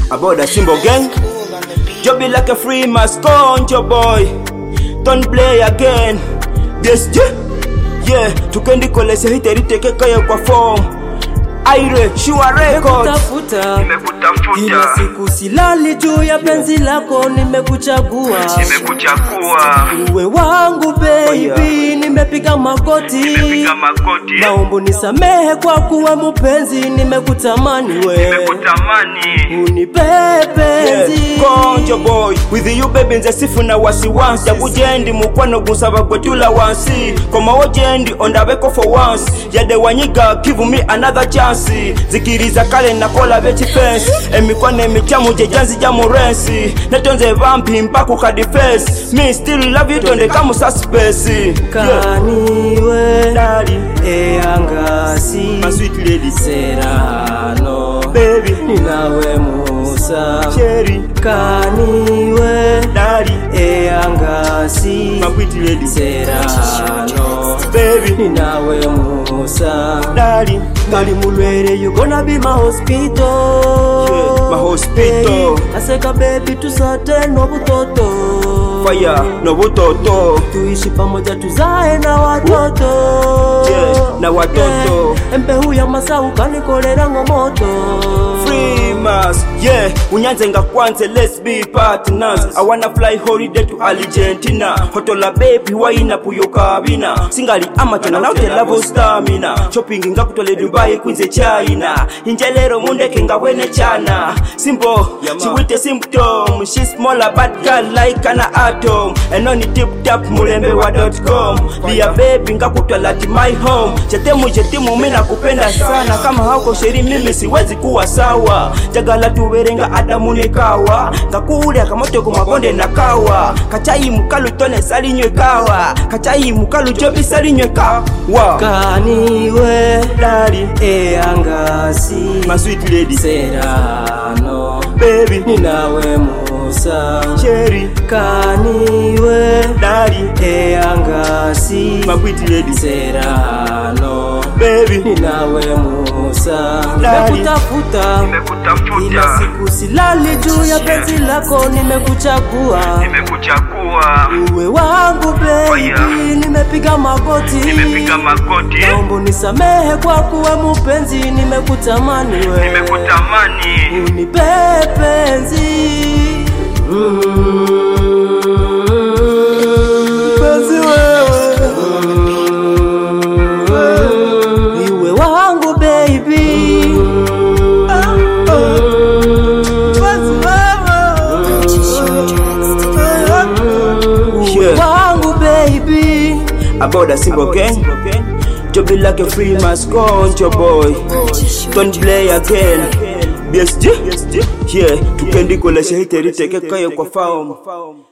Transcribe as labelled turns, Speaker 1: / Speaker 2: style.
Speaker 1: About the Simbo gang. You be like a free mascot, your boy. Don't play again. Yes, yeah. Tukendi kolese hiteri teke kaya kwa form. Aire, Shua Records.
Speaker 2: Nimekutafuta
Speaker 3: kila siku silali juu ya penzi lako, nimekuchagua uwe wangu baby, nimepiga magoti, naomba nisamehe kwa kuwa mpenzi, nimekutamani we, unipe penzi.
Speaker 1: Konjo boy, with you baby nze sifu na wasiwansi Yakujendi mukwano gusaba gwetula wansi Koma wajendi ondabeko for once Yade wanyiga give me another chance Zikiriza kale na kola beti fence Emikwane michamu jejanzi jamurensi Netonze vampi mpaku kadifense Me still love you tonde kamu suspesi
Speaker 3: Kaniwe
Speaker 1: Daddy
Speaker 3: Angasi
Speaker 1: My sweet lady
Speaker 3: Serrano
Speaker 1: Baby
Speaker 3: Ninawe Musa
Speaker 1: Cherry
Speaker 3: Kaniwe
Speaker 1: Daddy
Speaker 3: Angasi
Speaker 1: My sweet lady
Speaker 3: Serrano
Speaker 1: Baby
Speaker 3: Ninawe Musa
Speaker 1: Daddy
Speaker 3: Gali mulwere, you gonna be my hospital.
Speaker 1: Yeah, my hospital.
Speaker 3: Hey, aseka baby tusate no butoto.
Speaker 1: Fire no butoto.
Speaker 3: Tuishi pamoja tuzae na watoto.
Speaker 1: Yeah, na watoto.
Speaker 3: Empehu ya masa ukanikolera ngomoto.
Speaker 1: Free mass, yeah. Unyanze nga kwanze, let's be partners. I wanna fly holiday to Argentina. Hotola baby waina puyo kabina. Singali amachana na love stamina. Shopping nga kutole Dubai kwinze China. Injelero mundeke nga wene chana. Simple, she with a symptom. She's smaller but girl like an atom. And on it tip tap mulembewa.com. Be a baby nga kutole at my home. Jetemu mina kupenda sana. Kama hauko sheri mimi siwezi kuwa sawa. Jagala tuwerenga adamu nekawa. Ngakule akamoto kumagonde na kawa. Kachai mukalu tone salinywe kawa. Kachai mukalu jobi salinywe kawa.
Speaker 3: Kaniwe
Speaker 1: Daddy
Speaker 3: Angasi
Speaker 1: My sweet lady
Speaker 3: Serrano
Speaker 1: Baby
Speaker 3: Ninawe Musa
Speaker 1: Cherry
Speaker 3: Kaniwe
Speaker 1: Daddy
Speaker 3: Angasi
Speaker 1: My sweet lady
Speaker 3: Serrano
Speaker 1: Baby
Speaker 3: Ninawe Musa
Speaker 1: Daddy
Speaker 3: Nimekutafuta kila siku silali juu ya penzi lako, nimekuchagua uwe wangu baby, nimepiga magoti, naomba nisamehe kwa kuwa mpenzi, nimekutamani we, unipe penzi. Penzi wewe, uwe wangu baby, wangu baby.
Speaker 1: About the Simbo gang. To be like a free mascot, your boy. Don't play again. BSG, yeah. Tukendi koleshe hiteri teke kaya kwa farm.